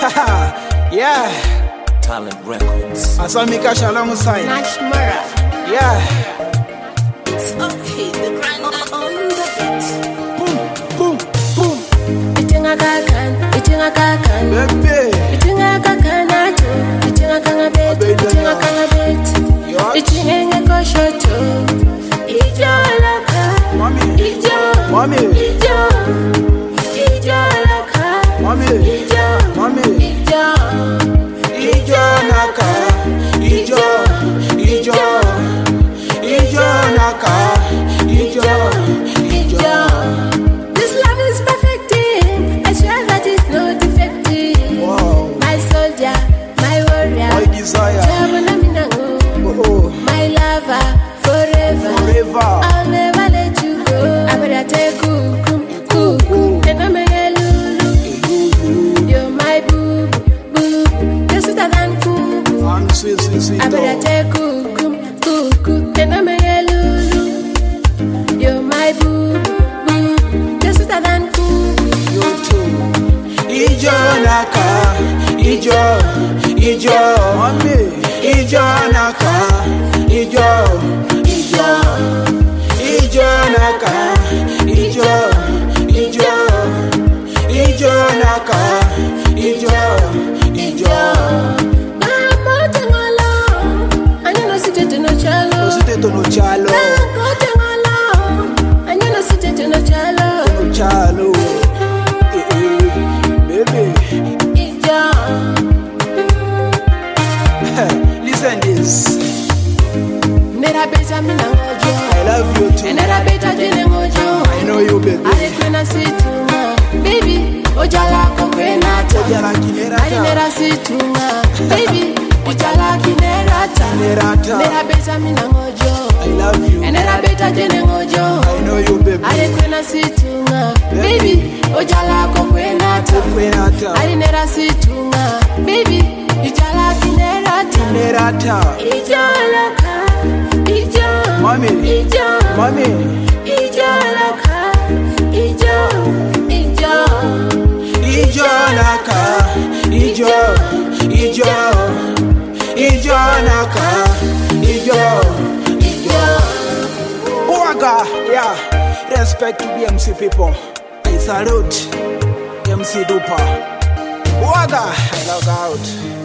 Yeah. Talent Records. Asamika Shalom sign. Nashmara. Yeah. It's okay, the grind on the beat. Boom, boom, boom. Itinga kakan. Baby. Itinga kakanato. Itinga kangabet. Itinga kangabet. Itinga ngekoshoto. Ijo laka. Mommy. Ijo. Mommy. Ijo. Ijo laka. Mommy. Ijo. Mommy. Ijo. Ijo naka. Ijo. Ijo. Ijo naka. Ijo. Ijo. This love is perfecting. I swear that it's not defective. Wow. My soldier, my warrior, My desire. Jabuna Minango, Oh, my lover, forever. forever. I'll never let you go. I better take cuckoo, and I'm a lulu. You're my boo, boo. You're sweeter than cuckoo. I'm sweet, sweet, sweet. I better take cuckoo, and I'm a lulu. You're my boo, boo. You're sweeter than cuckoo. You too. Ijo naka. Ijo. Ijo. Mommy. Ijo naka. Ijo. Ijo. Ijo naka. Ijo. Ijo. Ijo naka. Ijo. Ijo. I'm out and alone. I know sit to no chalo. Ositeto no chalo. I'm out and alone. I know sit to no chalo. No chalo. Baby. Ijo. Listen this. Nera beta mina ngojo. I love you too. Nera beta jene ngojo. I know you, baby. Ale kwena situna. Baby, ojala ko kwena ta. Ojala kinera ta. Ale nera situna. Baby, ojala kinera ta. Nerata. Nera beta mina ngojo. I love you. Nera beta jene ngojo. I know you, baby. Ale kwena situna. Baby, ojala ko kwena ta. Nerata. Ale nera situna. Baby, ojala kinera ta. Nerata. Ijo laka. Ijo. Mommy. Ijo. Mommy. Ijo laka. Ijo. Ijo. Ijo naka. Ijo. Ijo. Ijo naka. Ijo. Ijo. Oaga. Yeah. Respect to the MC people. I salute MC Dupa. Oaga. I love out.